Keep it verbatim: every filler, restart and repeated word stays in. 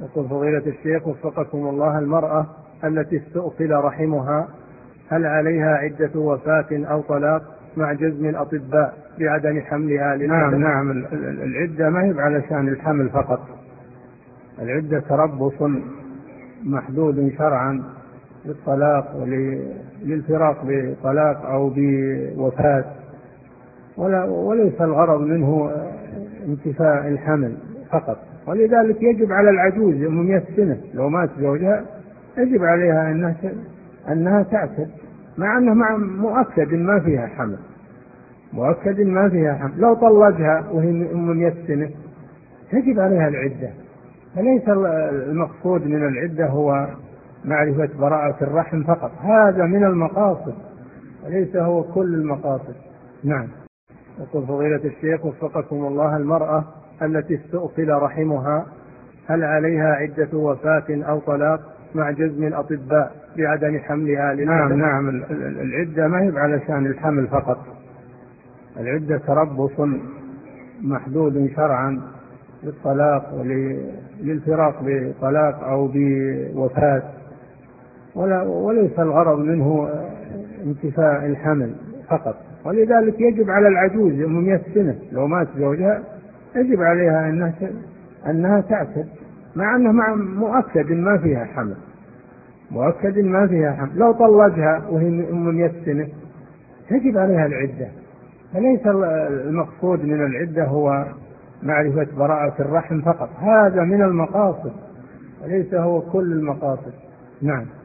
يقول فضيلة الشيخ وفقكم الله، المرأة التي استؤصل رحمها هل عليها عدة وفاة أو طلاق مع جزم الأطباء بعدم حملها للأسف؟ نعم نعم العدة ما هي علشان الحمل فقط، العدة تربص محدود شرعا للطلاق وللفراق بطلاق أو بوفاة، وليس الغرض منه انتفاء الحمل فقط. ولذلك يجب على العجوز من مئة سنة لو مات زوجها يجب عليها أنها أنها تعتد، مع أنه مع مؤكد ما فيها حمل، مؤكد ما فيها حمل. لو طلقها وهي من مئة سنة يجب عليها العدة. فليس المقصود من العدة هو معرفة براءة الرحم فقط، هذا من المقاصد وليس هو كل المقاصد. نعم. يقول فضيلة الشيخ وفقكم الله، المرأة التي استؤصل رحمها هل عليها عدة وفاة أو طلاق مع جزم الأطباء بعدم حملها للأسف؟ نعم نعم العدة ما هي علشان الحمل فقط، العدة تربص محدود شرعا للطلاق وللفراق بطلاق أو بوفاة، وليس الغرض منه انتفاء الحمل فقط. ولذلك يجب على العجوز من مئة سنة لو مات زوجها يجب عليها أنها أنها تعتد، مع أنه مع مؤكد ما فيها حمل، مؤكد ما فيها حمل. لو طلقها وهي من مئة سنة يجب عليها العدة. فليس المقصود من العدة هو معرفة براءة الرحم فقط، هذا من المقاصد وليس هو كل المقاصد. نعم.